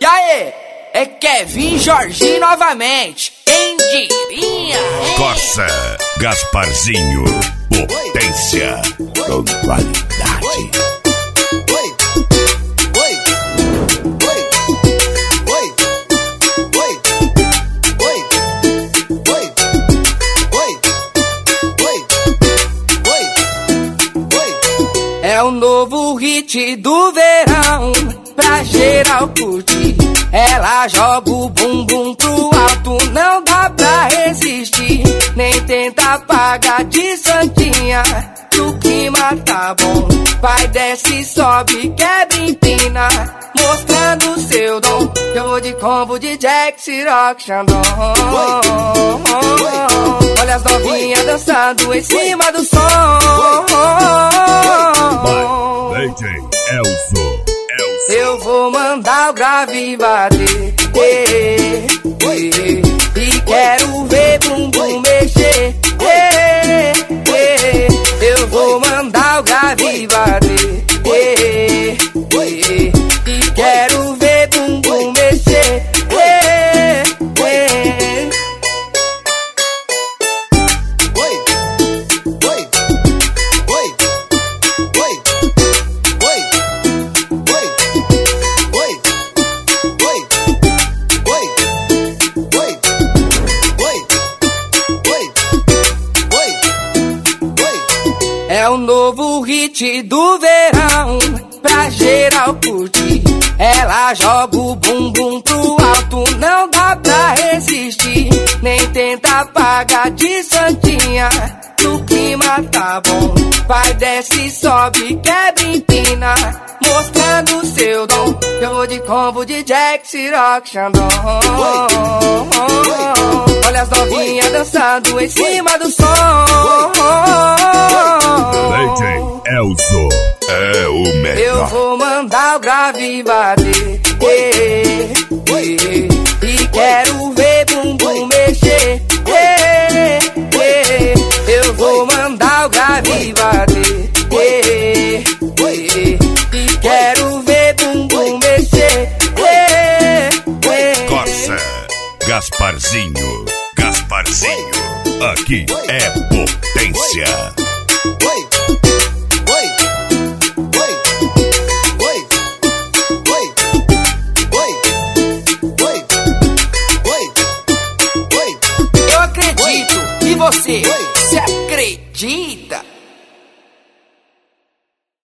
E aí, é Kevin Jorginho novamente, quem diria? Coça, Gasparzinho, potência com qualidade. É o novo hit do verão, pra geral curtir. Ela joga o bumbum pro alto, não dá pra resistir. Nem tenta apagar de santinha, que o clima tá bom. Vai, desce, sobe, quebra, empina, mostrando seu dom. Eu vou de combo de Jack, Ciroc, Xandão. Olha as novinhas dançando em cima do som. DJ Elzo. Eu vou mandar o grave bater, e quero ver bumbum mexer, eu vou mandar o grave bater, e quero ver bumbum mexer, É o novo hit do verão, pra geral curtir. Ela joga o bumbum pro alto, não dá pra resistir. Nem tenta apagar de santinha, que o clima tá bom. Vai, desce, sobe, quebra, empina, mostrando seu dom. Eu vou de combo de Jack, Ciroc, Xandão. Olha as novinhas dançando em cima do som. DJ Elzo é o melhor. Eu vou mandar o grave bater, e quero ver bumbum mexer, eu vou mandar o grave bater, e quero ver bumbum mexer, Coça, Gasparzinho, aqui é potência.